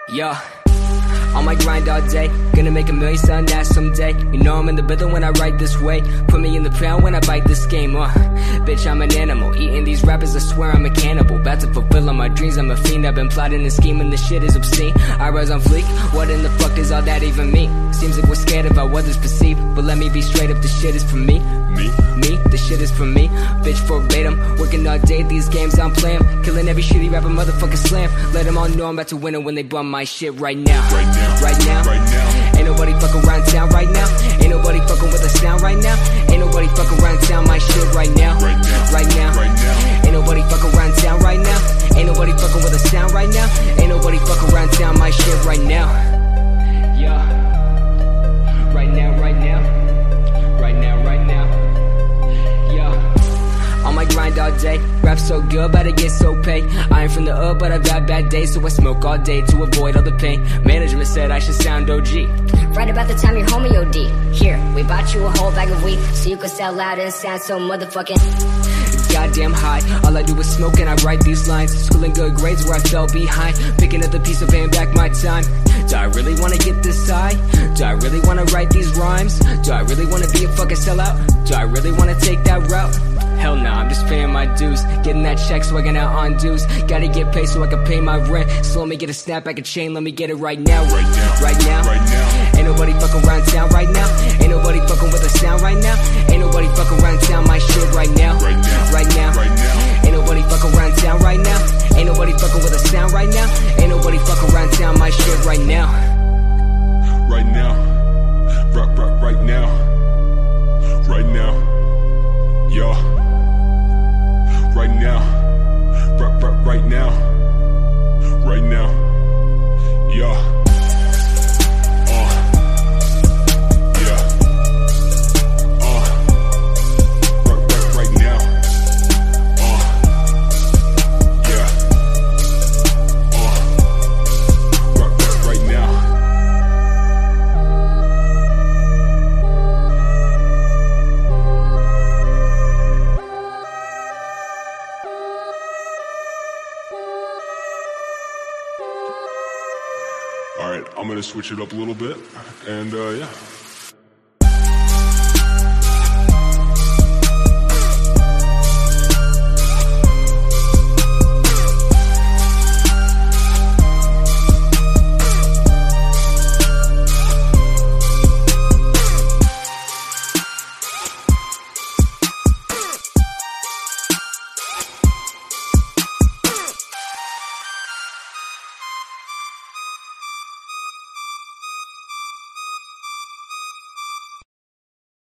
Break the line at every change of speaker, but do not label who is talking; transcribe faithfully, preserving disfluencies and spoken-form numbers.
Yo, on my grind all day, gonna make a million selling that someday. You know I'm in the building when I write this way. Put me in the pound when I bite this game, uh Bitch, I'm an animal, eating these rappers, I swear I'm a cannibal. About to fulfill all my dreams, I'm a fiend. I've been plotting and scheming, this shit is obscene. I rise on fleek, what in the fuck does all that even mean? Seems like we're scared about what is perceived, but let me be straight up, this shit is for me. Me? Me? This shit is for me. Bitch, verbatim, working all day, these games I'm playing. Killing every shitty rapper, motherfucker slam. Let them all know I'm about to win it when they bum my shit right now. Right now, right now, right now. Ain't nobody fucking around town right now. Ain't nobody fucking with a sound right now. Ain't nobody fucking around town my shit right now. Right now, right now, right now. Ain't nobody fucking around town right now. Ain't nobody fucking with a sound right now. Ain't nobody fucking around town my shit right now. Yeah. Right now, right now. Right now, right now. Yeah. On my grind all day, rap so good, but I get so paid. I ain't from the hood, but I've had bad days, so I smoke all day to avoid all the pain. Management said I should sound O G.
Right about the time your homie O D. Here, we bought you a whole bag of weed, so you could sell loud and sound so motherfucking
goddamn high. All I do is smoke and I write these lines. Schooling good grades where I fell behind. Picking up the piece of paying back my time. Do I really wanna get this high? Do I really wanna write these rhymes? Do I really wanna be a fucking sellout? Do I really wanna take that route? Hell no, I'm just paying my dues. Getting that check, swagging out on dues. Gotta get paid so I can pay my rent. So let me get a snapback, a chain, let me get it right now. Right now, right now, right now. Ain't nobody fucking around town right now. Ain't nobody fucking with a sound right now. Ain't nobody fucking around town my shit right now. Right now, right now, right now. Ain't nobody fucking around town right now. Ain't nobody fucking with a sound right now. Ain't nobody fucking around town my shit right now.
Right now, right, right, right now, right now, yo. Right now, right, right, right now, right now, yeah, uh, yeah, uh, right, right, right now, uh, yeah, uh, right, right, right now. All right, I'm gonna switch it up a little bit, and uh, yeah.